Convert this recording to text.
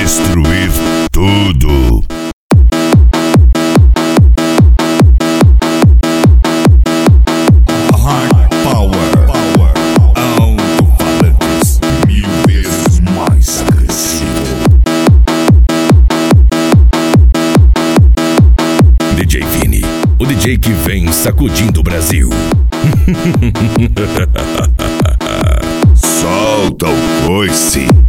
destruir tudo. Hard Power, alto-falantes 1000 vezes mais agressivo. DJ Vini, o DJ que vem sacudindo o Brasil. Solta o coice.